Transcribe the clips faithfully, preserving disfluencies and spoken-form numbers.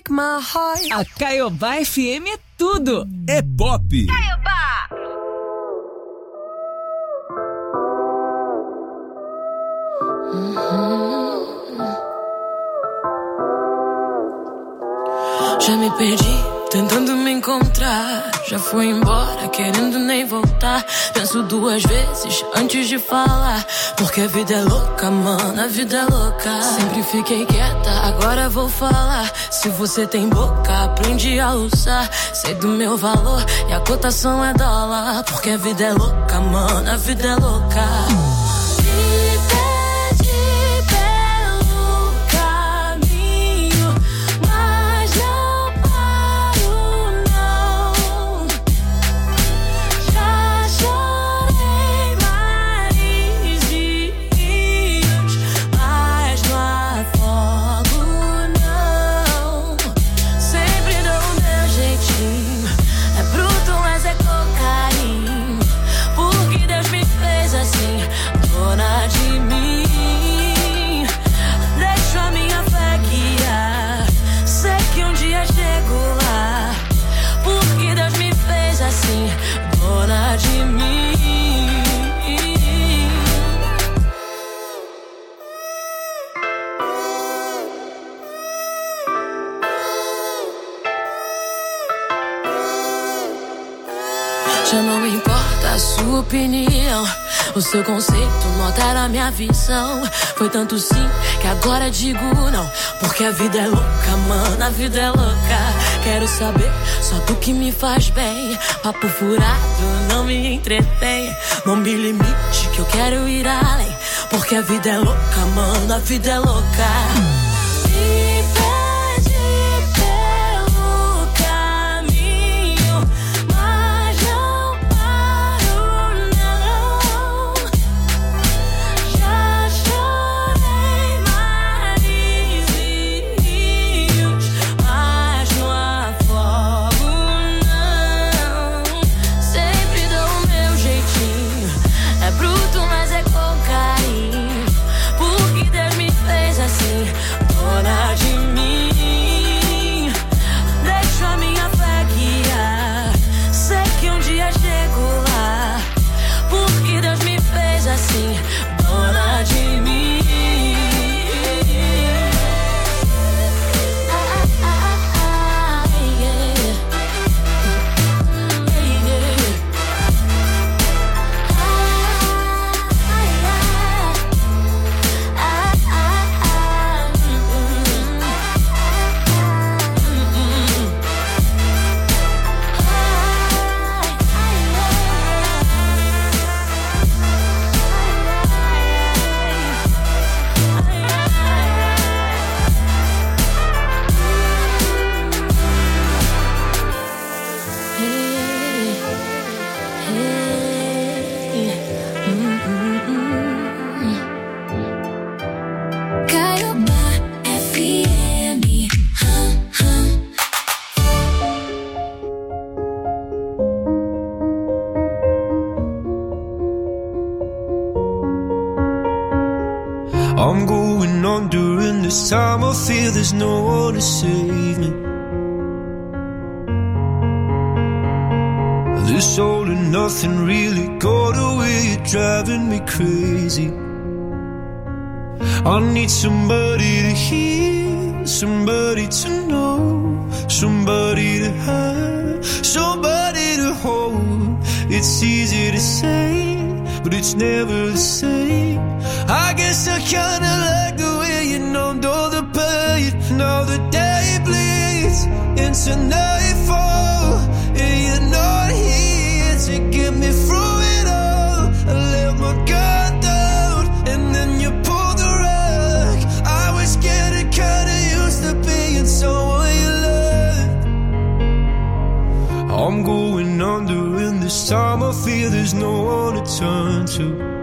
break my heart. A Caiobá F M é tudo. É pop. Caiobá. Já me perdi tentando me encontrar. Já fui embora querendo nem voltar. Penso duas vezes antes de falar, porque a vida é louca, mano, a vida é louca. Sempre fiquei quieta, agora vou falar. Se você tem boca, aprende a usar. Sei do meu valor e a cotação é dólar, porque a vida é louca, mano, a vida é louca. Já não importa a sua opinião, o seu conceito não altera a minha visão. Foi tanto sim que agora digo não, porque a vida é louca, mano, a vida é louca. Quero saber só do que me faz bem. Papo furado não me entretém. Não me limite que eu quero ir além, porque a vida é louca, mano, a vida é louca. I'm going on during this time. I feel there's no one to save me. This all and nothing really got away. You're driving me crazy. I need somebody to hear, somebody to know, somebody to have, somebody to hold. It's easy to say, but it's never the same. I guess I kinda like the way you numbed all the pain. Now the day bleeds into nightfall, and you're not here to get me through it all. I let my guard down, and then you pulled the rug. I was getting kinda used to being someone you loved. I'm going under, and this time I feel there's no one to turn to.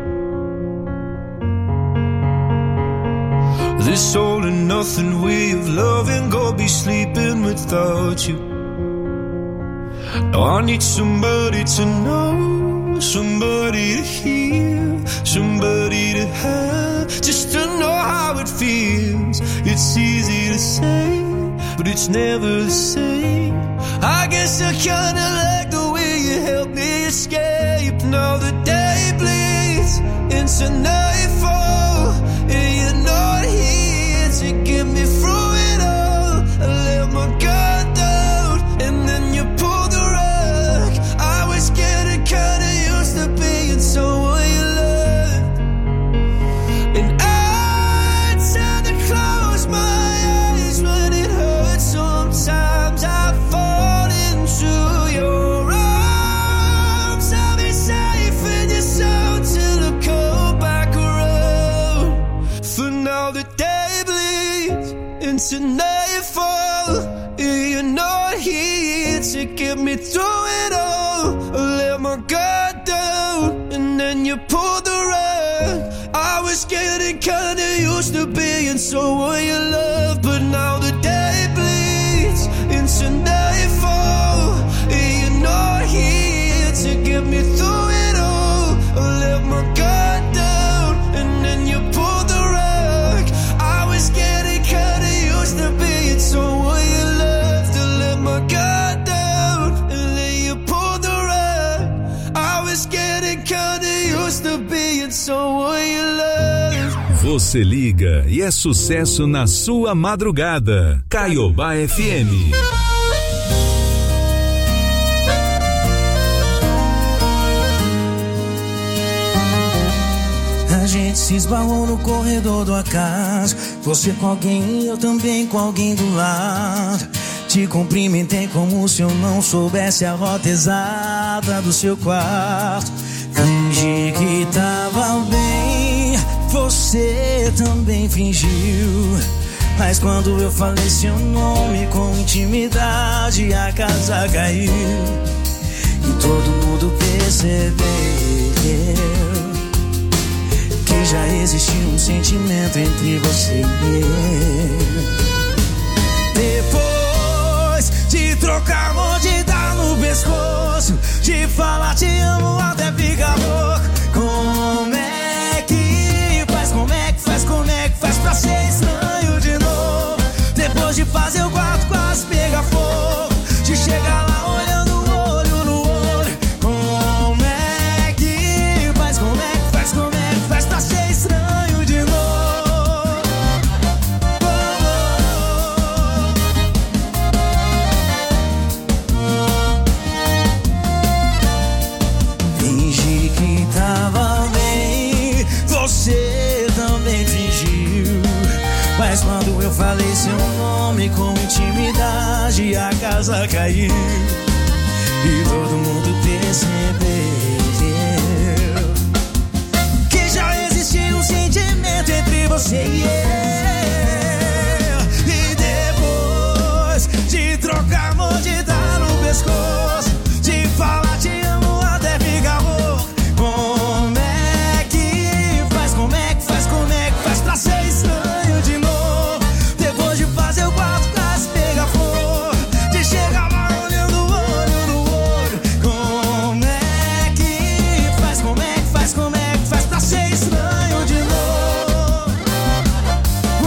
This all and nothing way of loving, go be sleeping without you. Now I need somebody to know, somebody to hear, somebody to have, just to know how it feels. It's easy to say, but it's never the same. I guess I kinda like the way you help me escape. Now the day bleeds into nightfall, and you're not here to get me through it all. I let my guard down, and then you pulled the rug. I was getting kinda used to being someone you loved, and I tend to close my eyes when it hurts. Sometimes I fall into your arms. I'll be safe in your soul till I come back around. For now the day bleeds into nightfall, and you're not here to get me through it all. I let my guard down, and then you pulled the rug. I was getting kinda used to being someone you love, but now the day bleeds into nightfall, and you're not here to get me through it all. I let my guard down, and then you pulled the rug. I was getting kinda used to being someone you loved. To let my guard down, and then you pulled the rug. I was getting kinda used to being someone you loved. Você liga e é sucesso na sua madrugada. Caiobá F M. A gente se esbarrou no corredor do acaso. Você com alguém e eu também com alguém do lado. Te cumprimentei como se eu não soubesse a rota exata do seu quarto. Fingi que tava bem, você também fingiu. Mas quando eu falei seu nome com intimidade, a casa caiu. E todo mundo percebeu que já existia um sentimento entre você e eu. Depois de trocar, vou te dar no pescoço, de falar te amo até ficar louco. Como é que faz, como é que faz, como é que faz pra ser estranho de novo? Depois de fazer o quarto quase pegar fogo, de chegar lá olhando olho no olho. Como é que faz, como é que faz, como é que faz pra ser estranho de novo? Fingi que tava bem, você também fingiu. Mas quando eu falei seu nome com intimidade, a casa caiu. E todo mundo percebeu que já existia um sentimento entre você e eu. E depois de trocar, vou te dar no pescoço, de falar te amo até ficar louco. Como é que faz, como é que faz, como é que faz pra ser estranho de novo? Depois de fazer o quarto quase pegar fogo, de chegar lá olhando olho no olho. Como é que faz, como é que faz, como é que faz pra ser estranho de novo? Oh,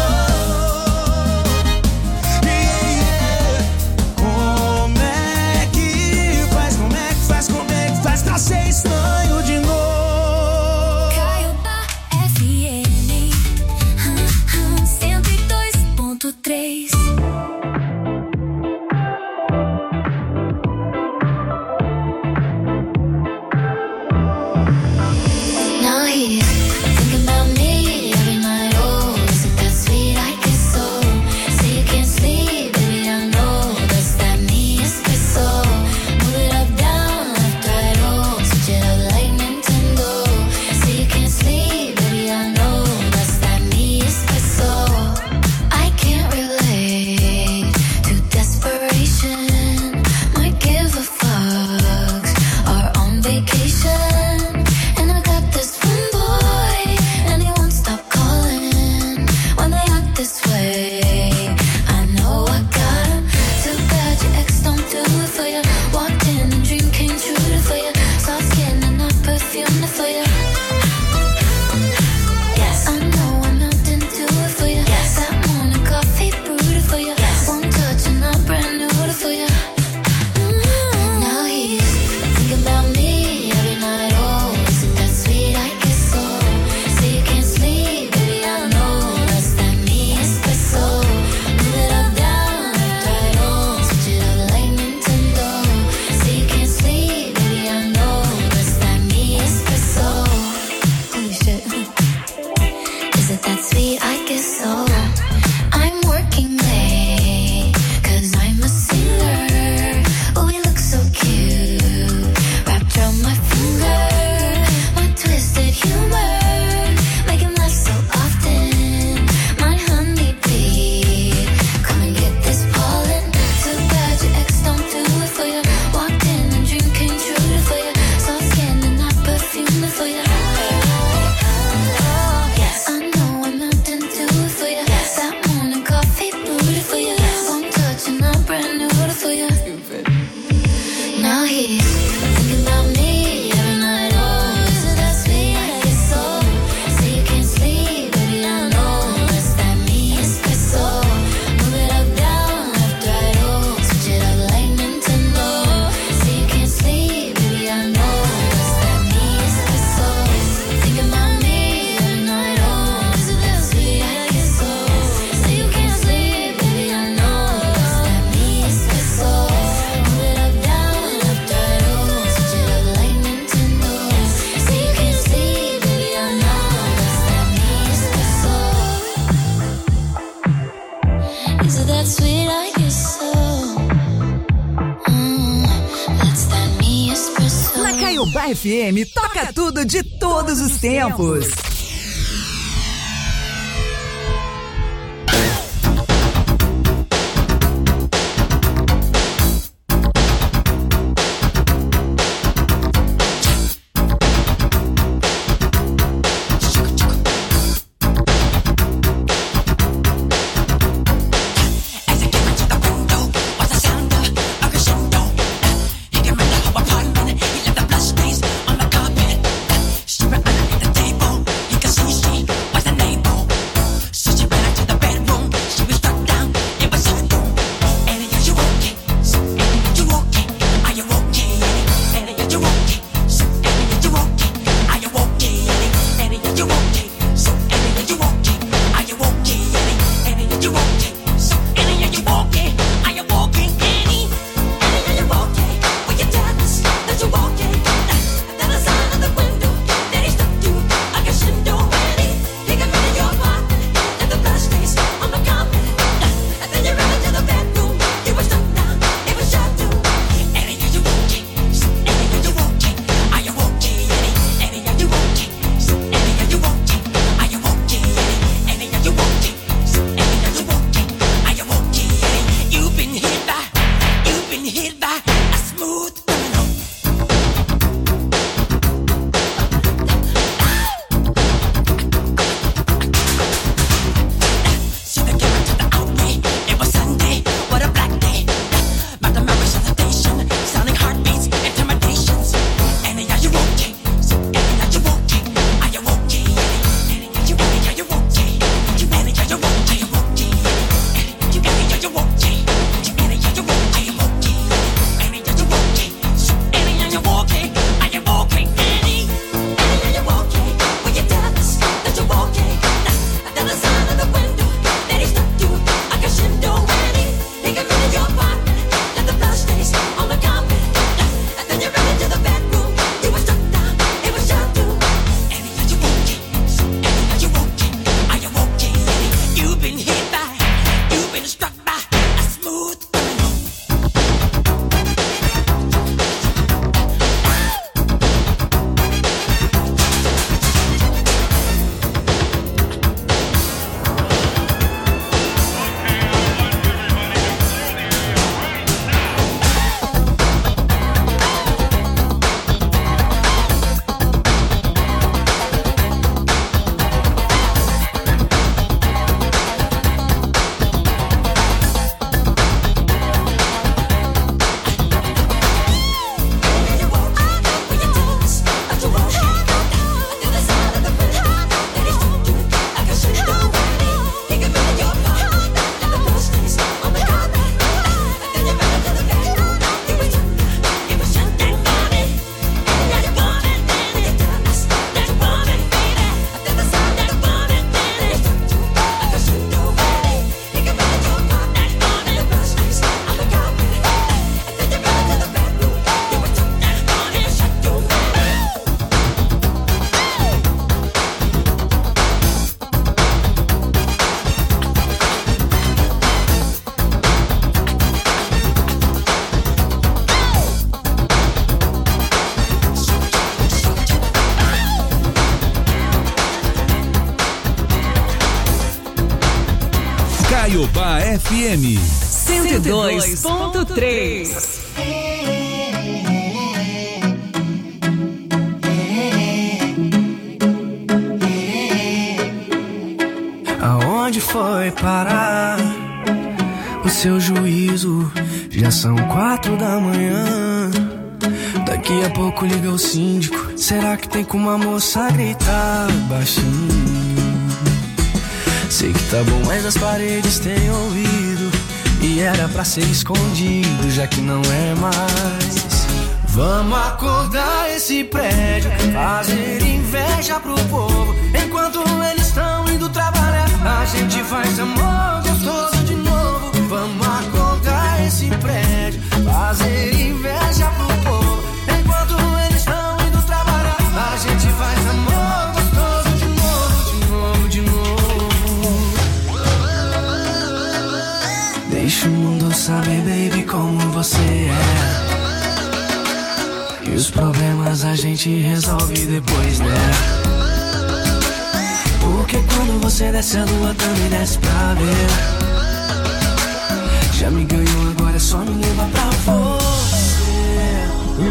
oh, yeah. Como é que faz, como é que faz, como é que faz pra ser estranho de novo? Caiobá F M cento e dois ponto três. Now he's thinking about me every night. Oh, is it that sweet? I guess so. Say you can't sleep, baby, I know. Does that mean it's so? Move it up, down, left, right, oh. Switch it up like Nintendo. Say you can't sleep, baby, I know. Does that mean it's so? I can't relate. Is it that sweet? I guess so. Mm, that's that me espresso. Na Caiobá F M, toca tudo de todos os tempos. Caiobá F M cento e dois ponto três. Aonde foi parar o seu juízo? Já são quatro da manhã. Daqui a pouco liga o síndico. Será que tem como a moça gritar baixinho? Sei que tá bom, mas as paredes têm ouvido. E era pra ser escondido, já que não é mais. Vamos acordar esse prédio, fazer inveja pro povo. Enquanto eles estão indo trabalhar, a gente faz amor gostoso de novo. Vamos acordar esse prédio, fazer inveja pro povo. Enquanto eles estão indo trabalhar, a gente faz amor gostoso de novo, de novo, de novo. Deixa o mundo saber, baby, como você é. E os problemas a gente resolve depois, né? Porque quando você desce a lua também desce pra ver. Já me ganhou, agora é só me levar pra você.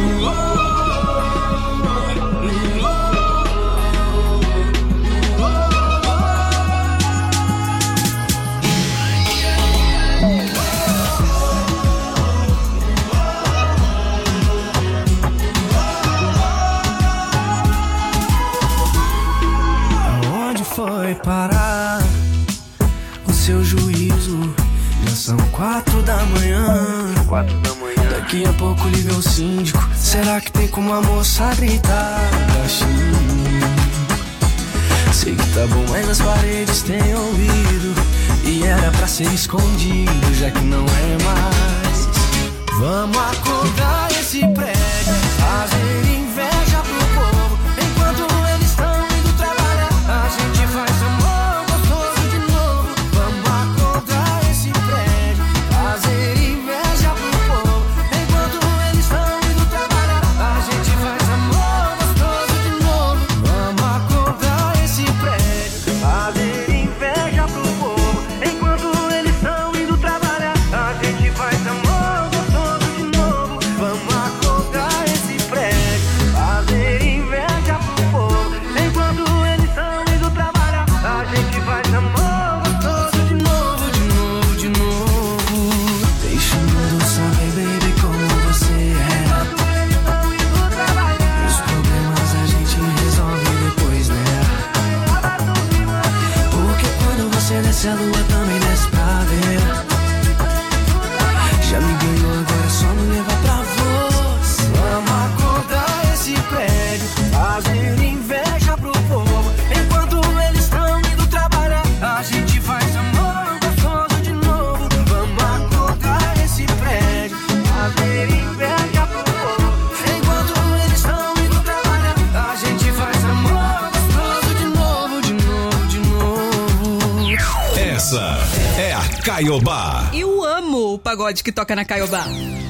Aonde foi parar o seu juízo? Já são quatro da manhã. Quatro da manhã. Daqui a pouco liga o síndico. Será que tem como a moça gritar baixinho? Sei que tá bom, mas as paredes têm ouvido. E era pra ser escondido, já que não é mais. Vamos acordar esse prédio, fazer inveja pro povo. Enquanto eles estão indo trabalhar, a gente faz amor gostoso de novo. Vamos acordar esse prédio, fazer inveja pro povo. Enquanto eles estão indo trabalhar, a gente faz amor gostoso de novo. Vamos acordar esse prédio, fazer inveja pro povo. Enquanto eles estão indo trabalhar, a gente faz amor gostoso de novo. Vamos acordar esse prédio, fazer inveja pro povo. Enquanto eles estão indo trabalhar, a gente faz amor gostoso de novo, de novo, de novo. Deixa o mundo saber, baby, como você é. E os problemas a gente resolve depois, né? Porque quando você desce a lua também desce pra ver. Já me ganhou, agora é só me levar pra você. Vamos acordar esse prédio, fazer inveja pro povo. Enquanto eles estão indo trabalhar, a gente faz amor gostoso de novo. Vamos acordar esse prédio, fazer inveja pro povo. Enquanto eles estão indo trabalhar, a gente faz amor gostoso de novo, de novo, de novo. Essa é a Caiobá. Eu amo o pagode que toca na Caiobá.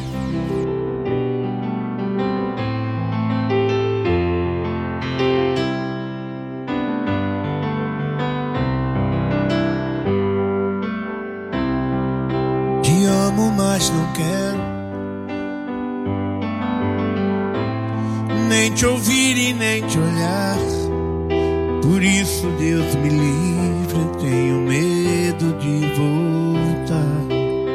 Te amo, mas não quero nem te ouvir e nem te olhar. Por isso, Deus me livre, eu tenho medo de voltar.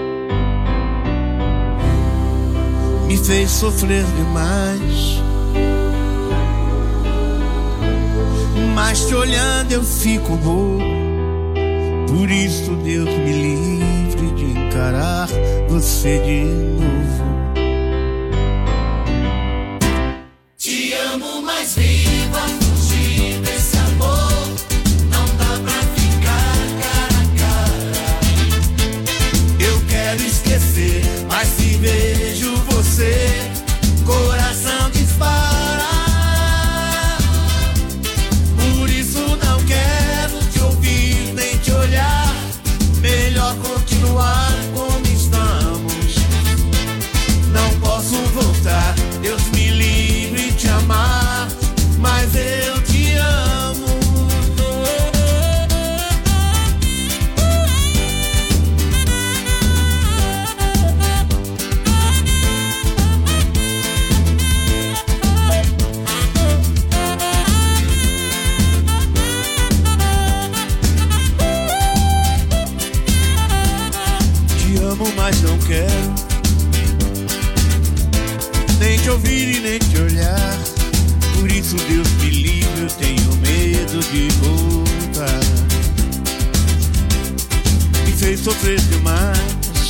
Me fez sofrer demais, mas te olhando eu fico bobo. Por isso, Deus me livre de encarar você de novo. Te amo, mas viva fugir desse amor. Não dá pra ficar cara a cara. Eu quero esquecer, mas se vejo você, coração dispara. Por isso não quero te ouvir nem te olhar. Melhor continuar como estamos. Não posso voltar, Deus me livre de te amar, mas eu te amo. Te amo, mas não quero nem te ouvir e nem te olhar. Por isso, Deus me livre, eu tenho medo de voltar. Me fez sofrer demais,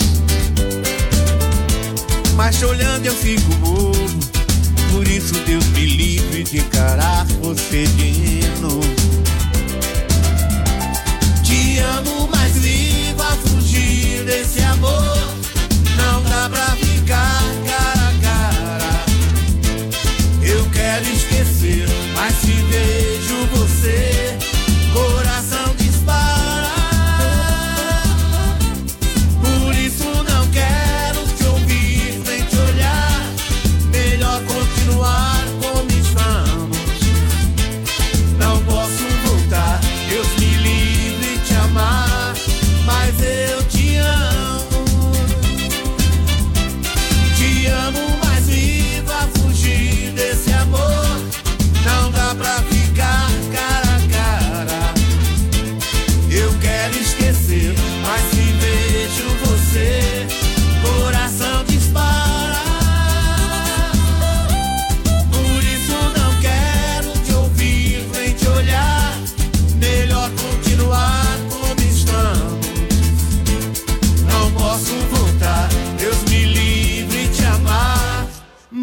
mas te olhando eu fico bobo. Por isso, Deus me livre de encarar você de novo. Te amo, mas viva fugir desse amor. Não dá pra ficar cara a cara. Eu quero esquecer, mas se vejo você, coração dispara. Por isso não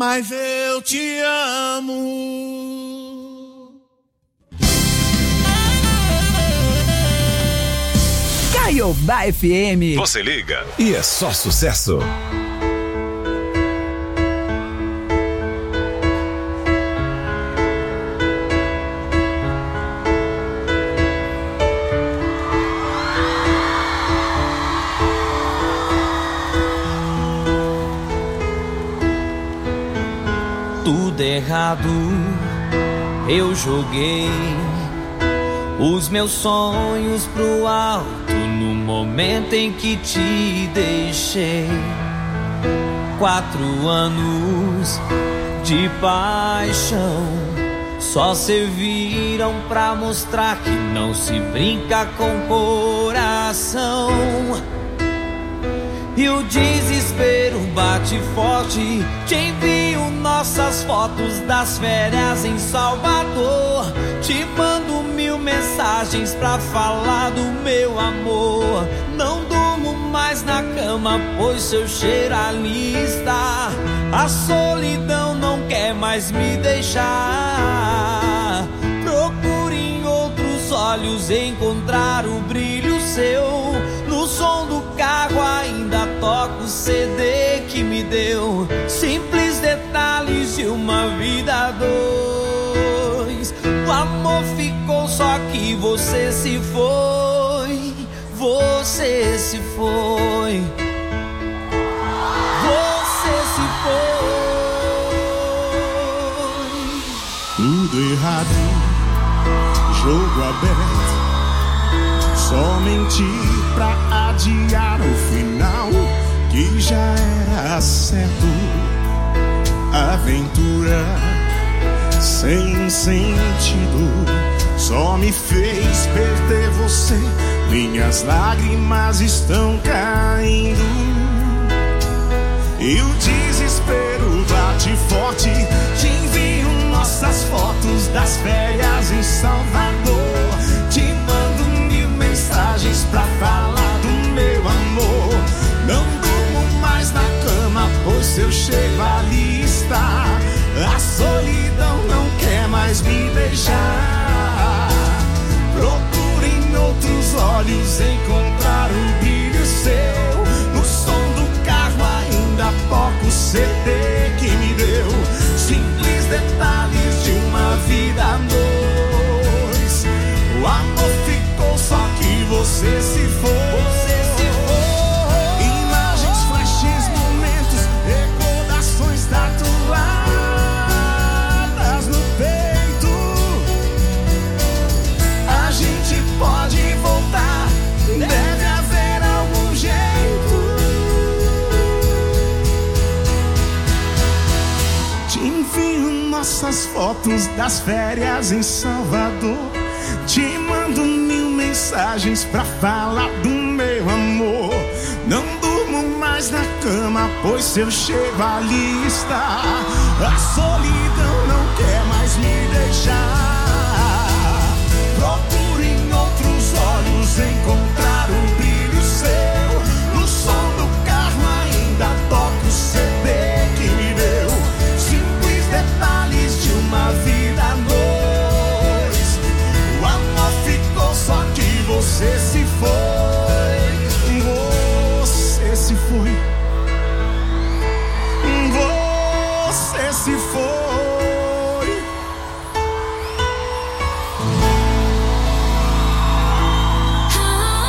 mas eu te amo. Caiobá F M. Você liga e é só sucesso. Tudo errado eu joguei, os meus sonhos pro alto no momento em que te deixei. Quatro anos de paixão só serviram pra mostrar que não se brinca com coração. E o desespero bate forte, te envio nossas fotos das férias em Salvador. Te mando mil mensagens pra falar do meu amor. Não durmo mais na cama, pois seu cheiro ali está. A solidão não quer mais me deixar. Procure em outros olhos encontrar o brilho seu. No som do carro ainda toco o C D que me deu. Simples detalhes de uma vida a dois. O amor ficou, só que você se foi. Você se foi. Você se foi. Tudo errado, jogo aberto. Só mentir pra adiar o final que já era certo. Aventura sem sentido só me fez perder você. Minhas lágrimas estão caindo e o desespero bate forte. Te envio nossas fotos das férias em Salvador. Te mando mil mensagens pra falar do meu amor. Não durmo mais na cama, pois seu cheiro ali está. A solidão não quer mais me deixar. Procure em outros olhos encontrar o brilho seu. No som do carro ainda toco o C D que me deu. Simples detalhes de uma vida a dois. O amor ficou, só que você se foi. Você se foi. Imagens, flashes, momentos, recordações tatuadas no peito. A gente pode voltar, deve haver algum jeito. Te envio nossas fotos das férias em Salvador. Te mando mil mensagens pra falar do meu amor. Não durmo mais na cama, pois seu cheiro ali está. A solidão não quer mais me deixar. Procure em outros olhos encontrar um brilho seu. No som do carro ainda toco o C D que me deu. Simples detalhes de uma vida a dois. O amor ficou, só que você se foi. Você se foi. Você se foi. Ah,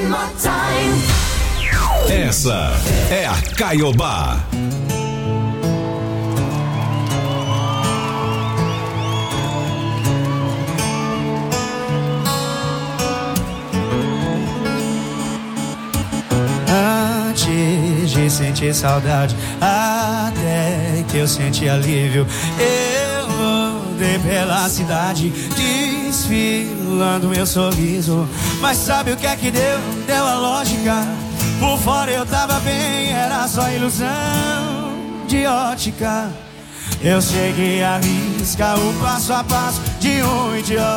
one more time. Essa é a Caiobá. Antes de sentir saudade, até que eu senti alívio, eu andei pela cidade, desfilando meu sorriso. Mas sabe o que é que deu? Deu a lógica. Por fora eu tava bem, era só ilusão de ótica. Eu cheguei a riscar o passo a passo de um idiota.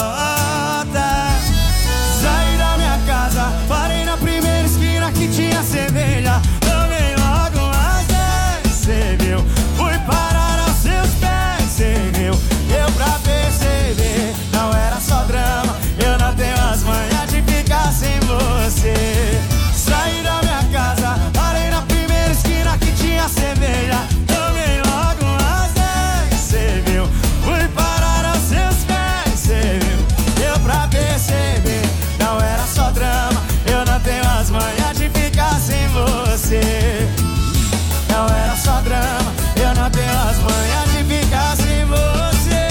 Saí da minha casa, parei na primeira esquina que tinha cerveja. Tomei logo umas dez, cê viu? Fui parar aos seus pés, cê viu? Deu pra perceber, não era só drama. Eu não tenho as manhas de ficar sem você. Saí da minha casa, parei na primeira esquina que tinha cerveja. Tomei logo umas dez, cê viu? Fui parar aos seus pés, cê viu? Deu pra perceber, não era só drama. Eu não tenho as manhas de ficar sem você. Não era só drama, eu não tenho as manhas de ficar sem você.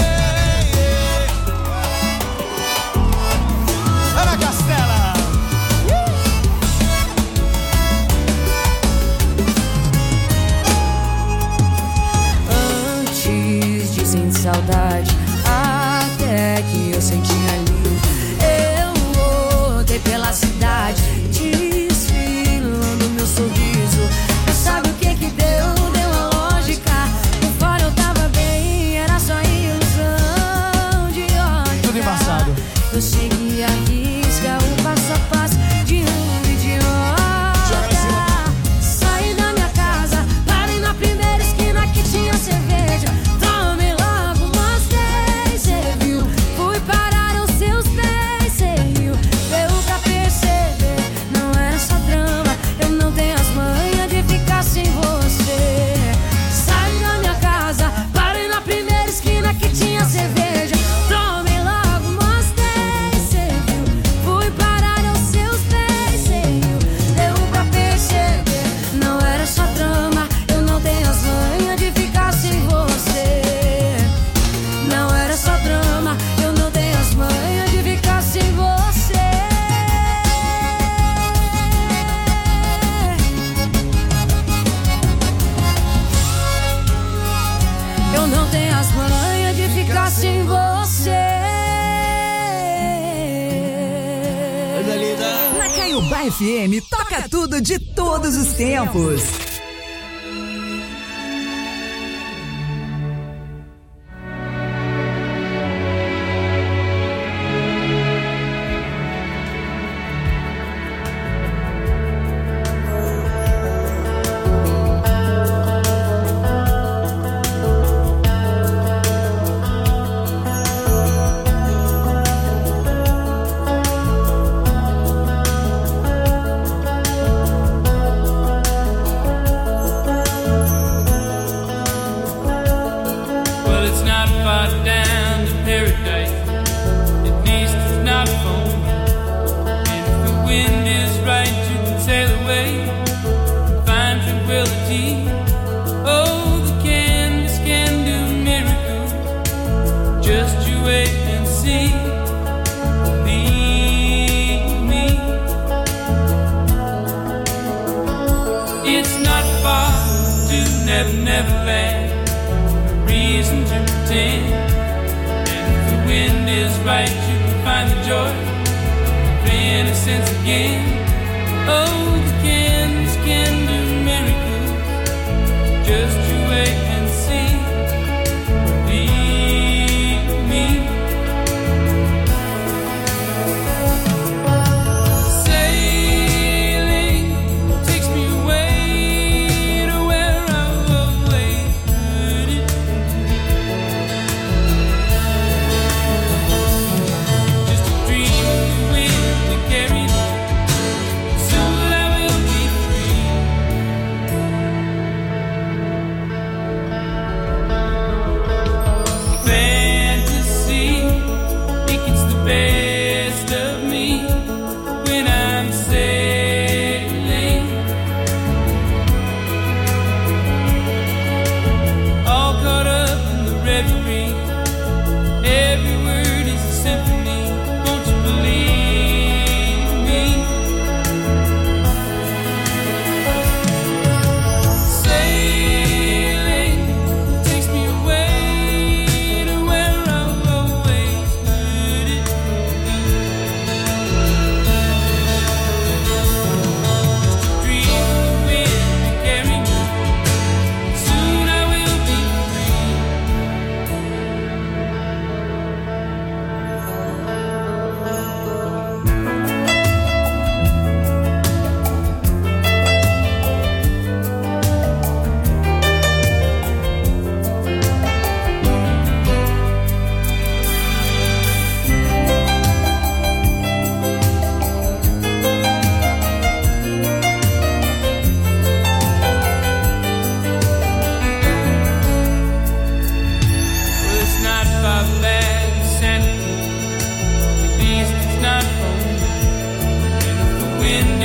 Ana Castela. Antes de sentir saudade, até que eu senti alívio, eu voltei pela cidade, desfilando meu sorriso. Mas sabe o que que deu? Deu a lógica. Por fora eu tava bem, era só ilusão de ótica. Tudo embaçado. Eu segui a risca, o passo a passo de um idiota. Saí da minha casa, parei na primeira esquina que tinha cerveja. Tomei logo umas dez, cê viu? Fui parar aos seus pés, cê riu? Deu pra perceber, não era só drama. Eu não tenho as manhas de ficar sem você. Saí da minha casa, parei na primeira esquina que tinha cerveja. Tomei logo umas dez, cê viu? Fui parar aos seus pés, cê riu? Deu pra perceber, não era só drama. Eu não tenho as manhas de ficar sem você. Não era só drama, eu não tenho as manhas de ficar sem você. Eu não tenho as manhas de ficar sem você. Na Caiobá F M, toca tudo de todos os tempos. Well, it's not far down to paradise. At least it's not for me. And if the wind is right, you can sail away and find tranquility. Oh, the canvas can do miracles. Just you wait and see. Believe me. It's not far to Never Never Land. Reason to pretend. And if the wind is right, you can find the joy of innocence again. Oh, the canvas can do miracles. Just you wait and see. Believe me. Sailing takes me away to where I've always heard it. Just a dream of the wind that carries me. Soon I will be free.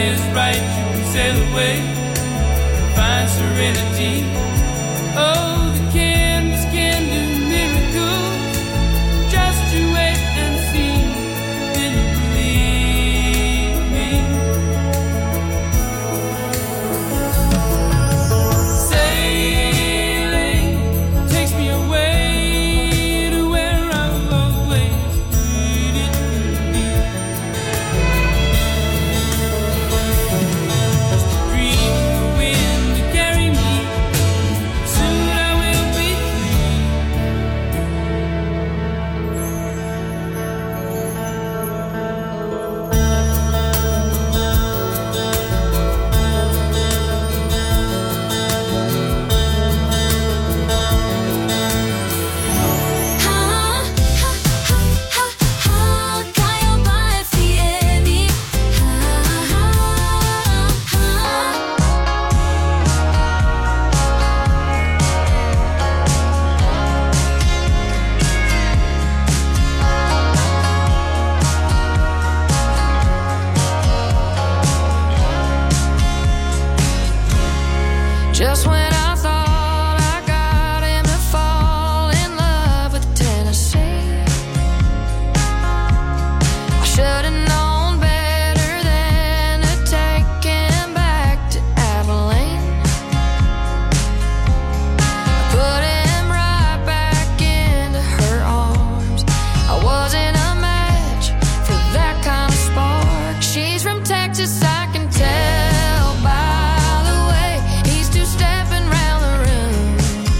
is right, you can sail away, find serenity. Oh, the canvas can do miracles. Just you wait and see. Will you believe me? Sailing takes me away to where I've always needed to be. Just a dream of the wind to carry me. Soon I will be free. Caiobá F M. Just when I thought I got him to fall in love with Tennessee, I should have known better than to take him back to Abilene. I put him right back into her arms. I wasn't a match for that kind of spark. She's from Texas, I can tell by the way he's two-stepping round the room.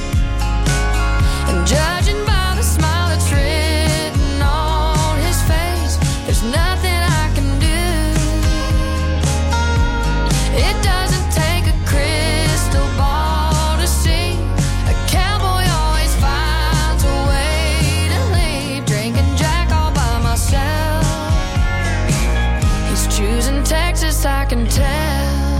And judging by the smile that's written on his face, there's nothing I can do. It doesn't take a crystal ball to see. A cowboy always finds a way to leave. Drinking Jack all by myself. He's choosing Texas, I can tell.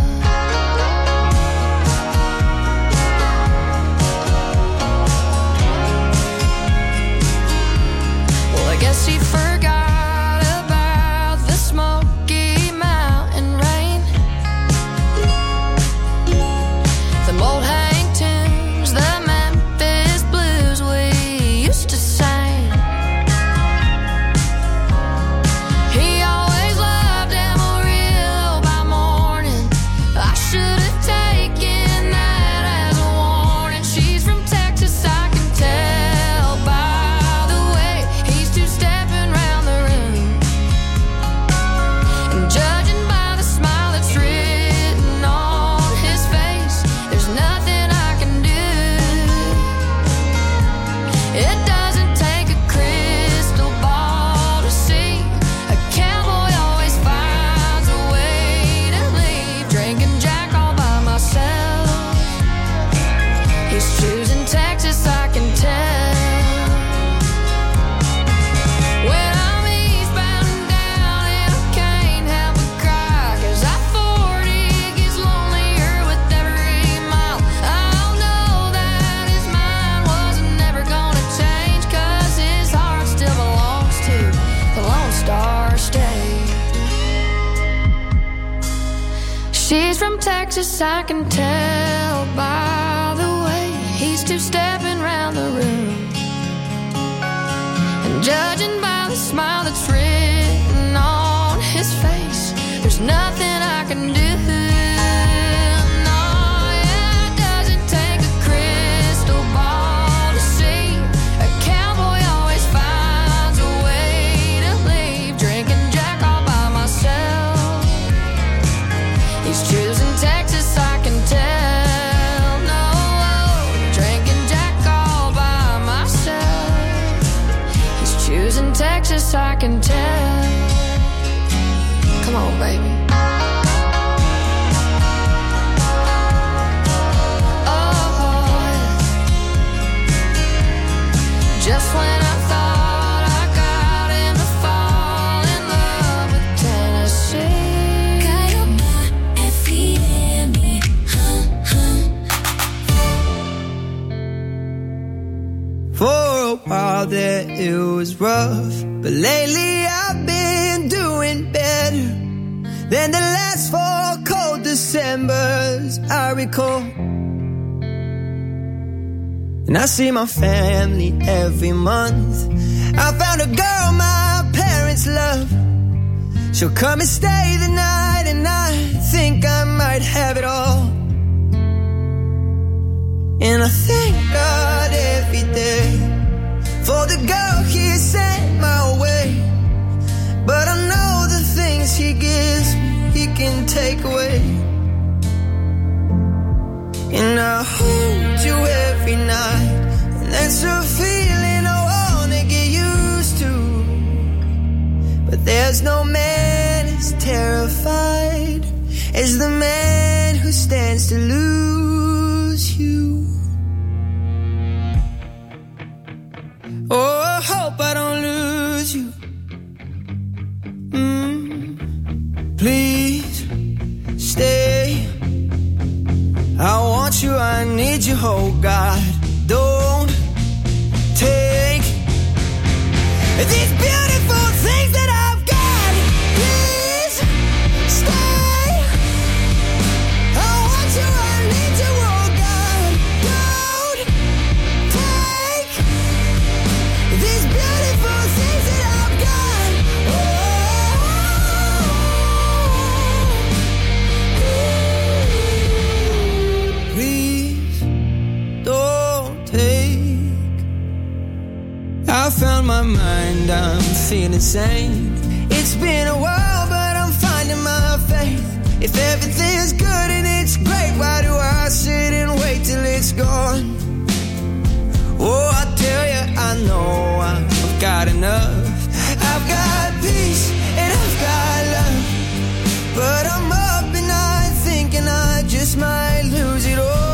Well, I guess he forgot about the Smoky Mountain rain. The old hang tunes, the Memphis blues we used to sing. He always loved Amarillo by morning. I should have taken that as a warning. She's from Texas, I can tell by the way he's two-stepping round the room. And judging by the smile that's written on his face, there's nothing I can do. It doesn't take a crystal ball to see. A cowboy always finds a way to leave. Drinking Jack all by myself. He's choosing Texas, I can tell. When I'm eastbound and down and I can't help but cry, 'cause I forty gets lonelier with every mile. I'll know that his mind wasn't never gonna change, 'cause his heart still belongs to the Lone Star State. She's from Texas, I can tell by the way he's two-stepping round the room. And judging by the smile that's written on his face, there's nothing I can do. No, yeah, it doesn't take a crystal ball to see. A cowboy always finds a way to leave. Drinking Jack all by myself. He's choosing Texas, I can tell. No, drinking Jack all by myself. He's choosing Texas, I can tell. Come on, baby. Oh, just when I thought I got him to fall in love with Tennessee. Caiobá F M. For a while there it was rough, but lately I've been doing better. than the last four cold Decembers I recall. And I see my family every month. I found a girl my parents love. She'll come and stay the night, and I think I might have it all. And I thank God every day for the girl He sent my way. But I know the things He gives me, He can take away. And I hold you every night, and that's a feeling I wanna get used to. But there's no man as terrified as the man who stands to lose you. Oh, I hope I don't lose you. Mm, please stay. I want you, I need you, oh God. Don't take these beautiful things that I've got. Please stay. I want you, I need you, oh God. Don't take these beautiful things that I've got. Oh, please don't take. I found my mind, I'm feeling sane. It's been a while, but I'm finding my faith. If everything's good and it's great, why do I sit and wait till it's gone? Oh, I tell you, I know I've got enough. I've got peace and I've got love. But I'm up and I'm thinking I just might lose it all.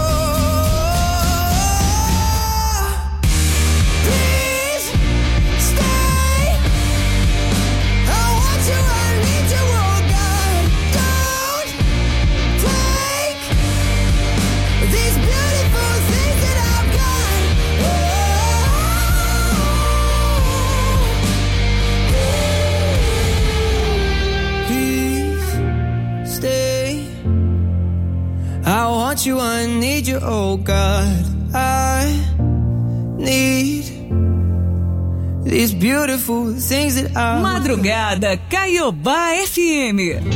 Please stay. I want you, I need you, oh God. Don't take these beautiful things that I've got. Please stay. I want you, I need you, oh God. I need these beautiful things that I. Madrugada Caiobá F M.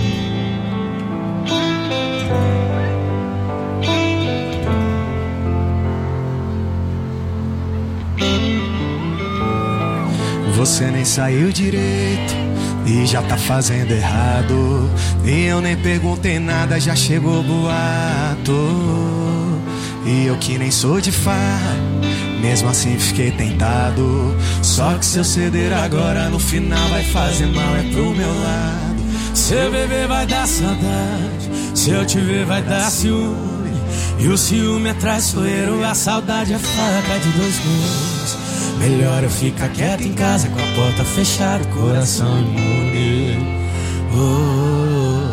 Você nem saiu direito e já tá fazendo errado. E eu nem perguntei nada, já chegou boato. E eu que nem sou de farra, mesmo assim fiquei tentado. Só que se eu ceder agora, no final vai fazer mal, é pro meu lado. Se eu beber vai dar saudade, se eu te ver vai dar ciúme. E o ciúme é traiçoeiro, a saudade é faca de dois gumes. Melhor eu ficar quieto em casa, com a porta fechada, o coração imune. Oh.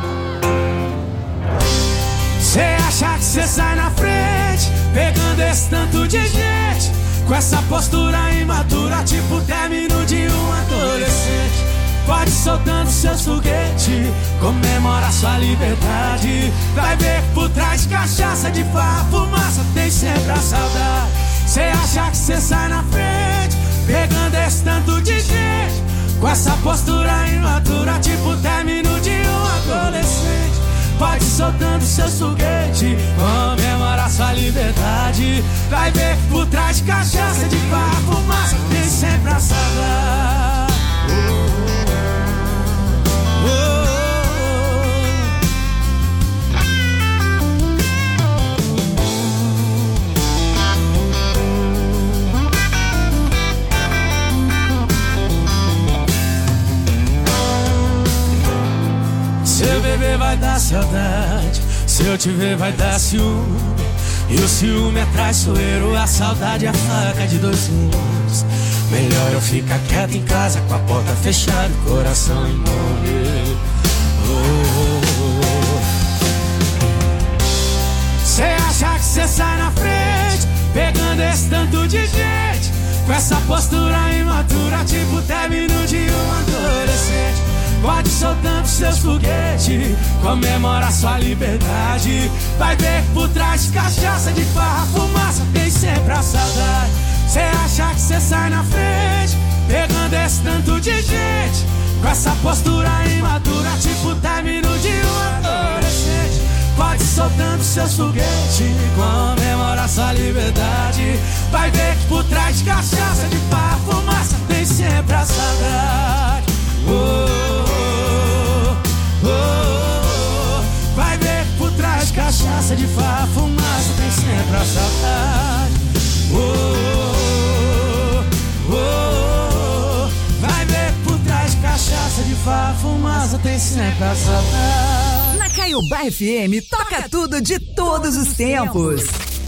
Cê acha que cê sai na frente, pegando esse tanto de gente, com essa postura imatura, tipo término de um adolescente. Pode soltando seus foguetes, comemora sua liberdade. Vai ver que por trás de cachaça, de farra, fumaça, tem sempre a saudade. Cê acha que cê sai na frente, pegando esse tanto de gente, com essa postura imatura, tipo término de um adolescente. Pode soltando seus foguetes, comemora sua liberdade. Vai ver que por trás de cachaça, de farra, fumaça, tem sempre a saudade. Oh, oh, oh. Se eu beber vai dar saudade, se eu te ver vai dar ciúme. E o ciúme é traiçoeiro, a saudade é a faca de dois gumes. Melhor eu ficar quieto em casa, com a porta fechada, o coração imune. Oh, oh, oh. Cê acha que cê sai na frente, pegando esse tanto de gente, com essa postura imatura, tipo término de um adolescente. Pode soltando seus foguetes, comemora sua liberdade. Vai ver que por trás de cachaça, de farra, fumaça, tem sempre a saudade. Cê acha que cê sai na frente, pegando esse tanto de gente, com essa postura imatura, tipo término de um adolescente. Pode ir soltando seus foguetes, comemora sua liberdade. Vai ver que por trás de cachaça, de farra, fumaça, tem sempre a saudade. Oh, oh, oh, oh. Vai ver que por trás de cachaça, de farra, fumaça, tem sempre a saudade. Oh, oh, oh, oh. Vai ver que por trás de cachaça, de farra, fumaça, tem sempre a saudade. Na Caiobá F M, toca tudo de todos os tempos.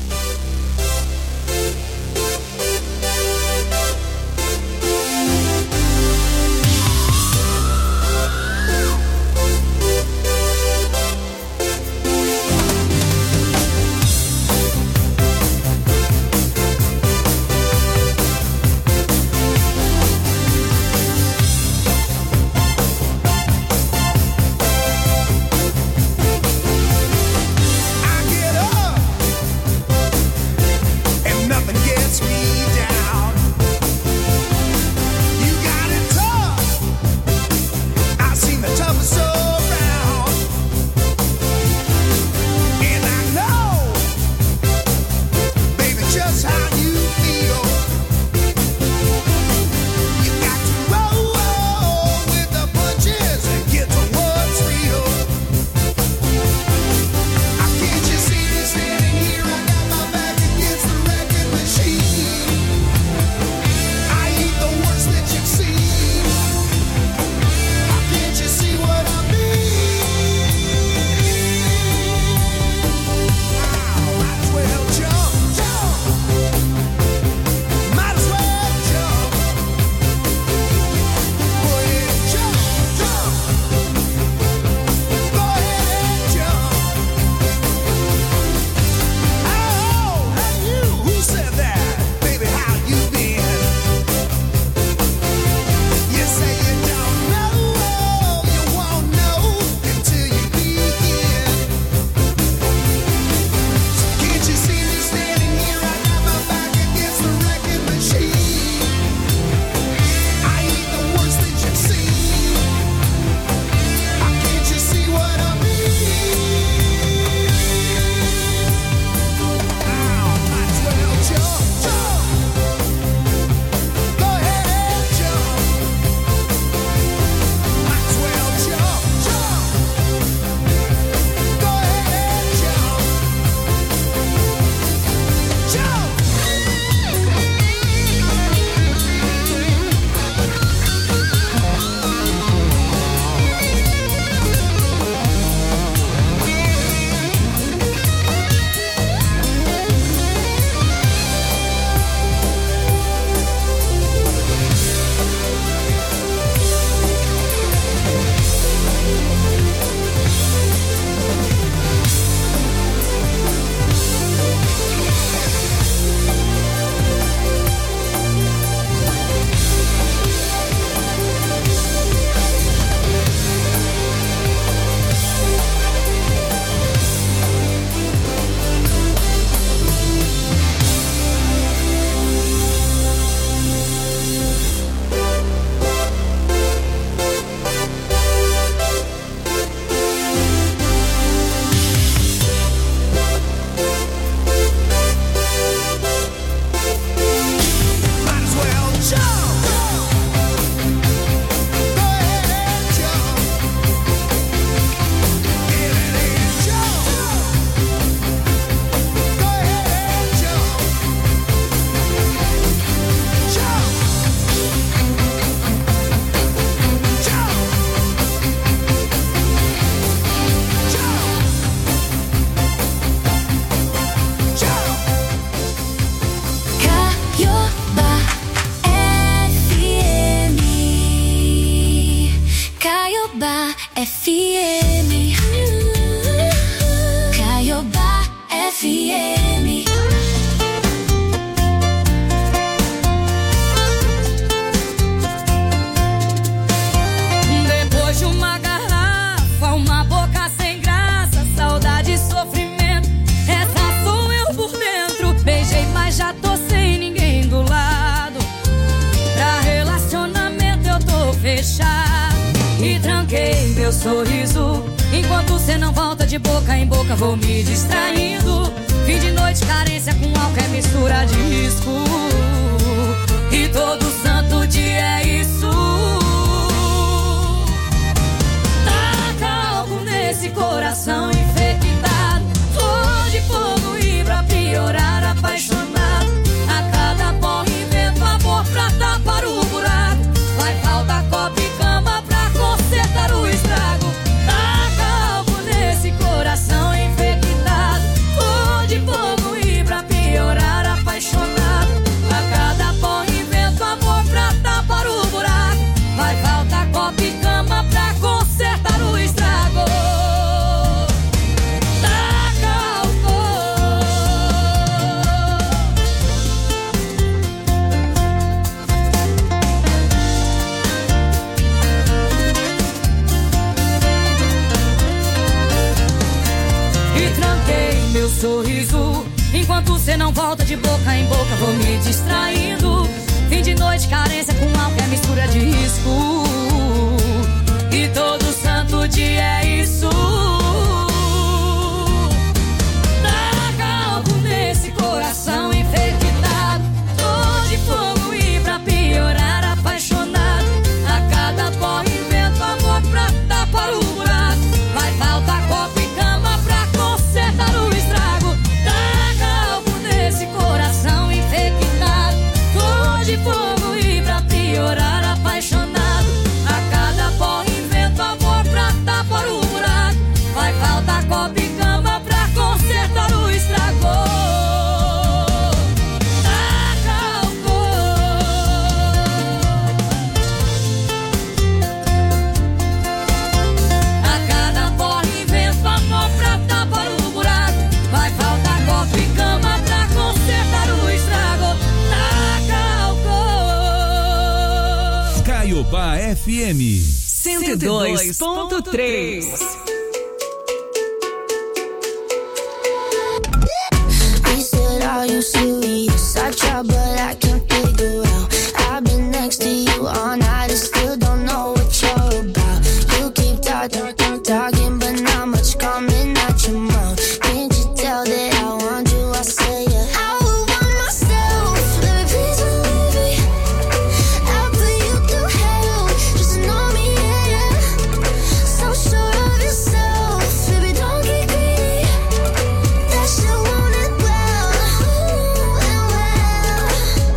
F M, Caiobá F M. Depois de uma sorriso. Enquanto cê não volta de boca em boca, vou me distraindo. Fim de noite, carência com álcool é mistura de risco. E todo santo dia é isso. Taca álcool nesse coração infectado. Flor de fogo e pra piorar, apaixonado. A cada porra invento amor pra tapar o buraco. Vai faltar copo e cama pra consertar o estrago. Taca álcool nesse coração infectado. Flor de fogo e pra piorar, apaixonado. A cada porra invento amor pra tapar o buraco. Vai faltar copo e cama pra consertar o estrago. Taca álcool. E tranquei meu sorriso. Enquanto cê não volta de boca em boca, vou me distraindo. Fim de noite, carência com álcool é mistura de risco. E todo santo dia é isso. Taca álcool nesse coração infectado. Tô de fogo e pra piorar, apaixonado. A cada porra invento amor pra tapar o buraco. Vai faltar copo e cama pra consertar o estrago. Taca álcool nesse coração infectado. Tô de fogo e pra piorar, apaixonado. A cada porra invento amor pra tapar o buraco. Vai faltar copo e cama pra consertar o estrago. Taca álcool. A cada porra invento amor pra tapar o buraco. Vai faltar copo e cama pra consertar o estrago. Taca álcool. Caiobá F M. cento e dois ponto três. He said, are you serious? I try, but I can't figure out. I've been next to you all night and still don't know what you're about. You keep talking, talking, but not much coming out your mouth. Can't you tell that I want you? I say, yeah. I would want myself. Baby, please believe me. I'll put you through hell. Just to know me, yeah, yeah. So sure of yourself. Baby, don't get greedy. That shit want it well. Ooh, and well.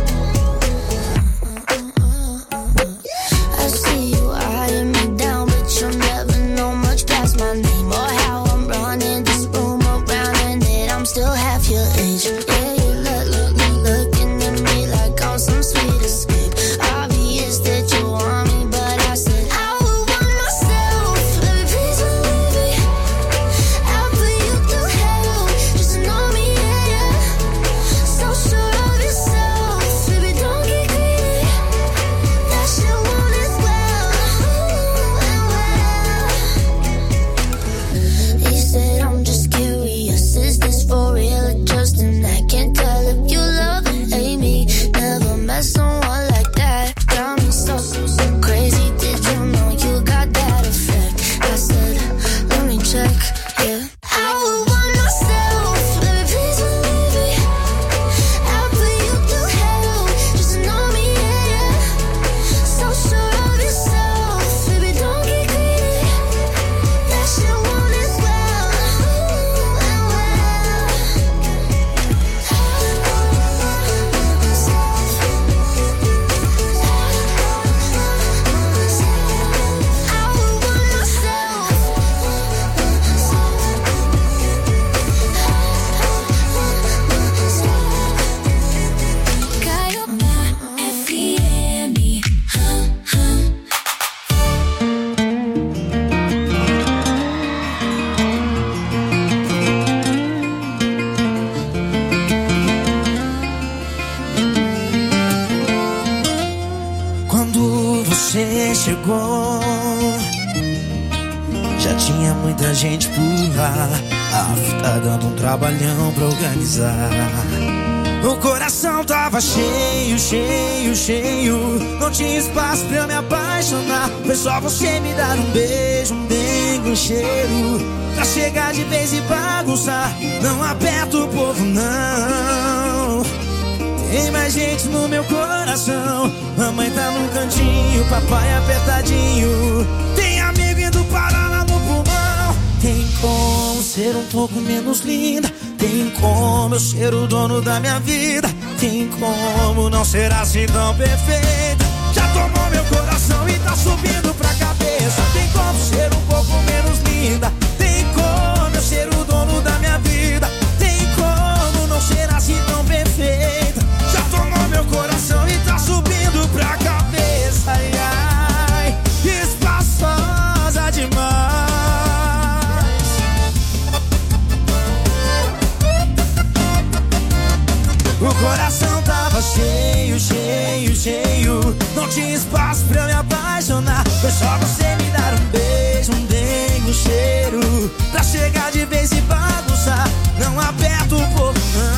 I see you eyeing me down, but you'll never know much past my name or how I'm running this room around and that I'm still half your age. Yeah, you look, look, look, looking at me like I'm some sweet escape. Obvious that you want me, but I said I would want myself. Baby, please believe me. I'll put you through hell just to know me, yeah, yeah. So sure of yourself, baby, don't get greedy. That shit want it well, ooh, and well. He said, I'm just curious, is this for real or just an act? Can't tell if you love or hate me. Never met someone like that. Got me so, so, so crazy. Did you know you got that effect? I said, let me check, yeah. I would want myself. Baby, please believe me. I'll put you through hell just to know me, yeah, yeah. So sure of yourself, baby, don't get greedy. That shit want it well, ooh, and well. I would want myself. Caiobá F M. Quando você chegou, já tinha muita gente por lá. A F tá dando um trabalhão pra organizar. O coração tava cheio, cheio, cheio. Não tinha espaço pra eu me apaixonar. Foi só você me dar um beijo, um dengue, um cheiro, pra chegar de vez e bagunçar. Não aperta o povo, não. Tem mais gente no meu coração. Mamãe tá no cantinho, papai apertadinho. Tem amigo indo parar lá no pulmão. Tem como ser um pouco menos linda. Tem como eu ser o dono da minha vida. Tem como não ser assim tão perfeita. Já tomou meu coração e tá subindo pra cabeça. Tem como ser um pouco menos linda. Tem como eu ser o dono da minha vida. Tem como não ser assim tão perfeita. Já tomou meu coração e tá subindo pra cabeça. Ai, ai, espaçosa demais. O coração tava cheio, cheio, cheio. Não tinha espaço pra eu me apaixonar. Foi só você me dar um beijo, um dengue, um cheiro, pra chegar de vez e bagunçar. Não aperta o povo,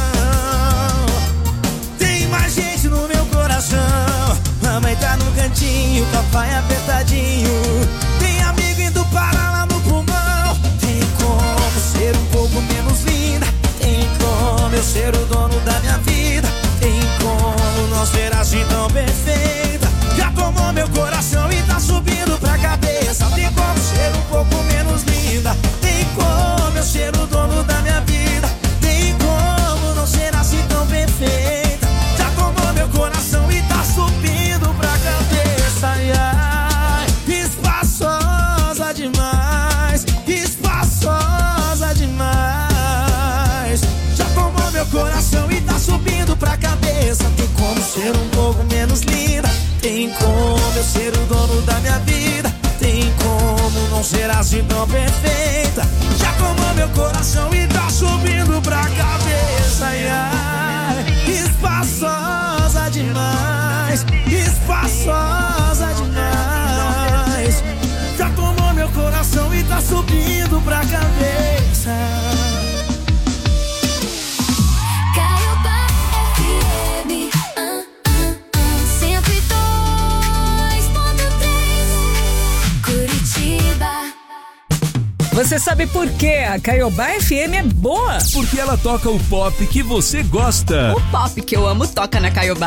não. Tem mais gente no meu coração. Mamãe tá no cantinho, papai apertadinho. Tem amigo indo parar lá no pulmão. Tem como ser um pouco menos linda. Tem como eu ser o dono da minha vida. Tem como não ser assim tão perfeita. Já tomou meu coração e tá subindo pra cabeça. Tem como ser um pouco menos linda. Tem como eu ser o dono da minha vida. Tem como não ser assim tão perfeita. Já tomou meu coração e tá subindo pra cabeça. Ai, ai, espaçosa demais. Espaçosa demais. Já tomou meu coração e tá subindo pra cabeça. Tem como ser um pouco menos linda. Tem como eu ser o dono da minha vida. Tem como não ser assim tão perfeita. Já tomou meu coração e tá subindo pra cabeça. Ai, ai, espaçosa demais. Espaçosa demais. Já tomou meu coração e tá subindo pra cabeça. Você sabe por que a Caiobá F M é boa? Porque ela toca o pop que você gosta. O pop que eu amo toca na Caiobá.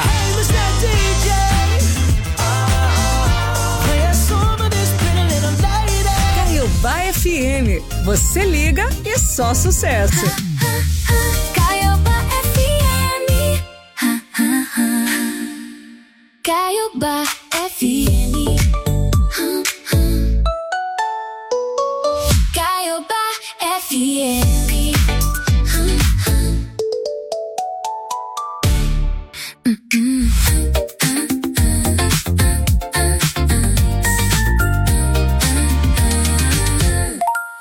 Caiobá F M. Você liga e só sucesso. Caiobá F M. Caiobá F M. Caiobá F M.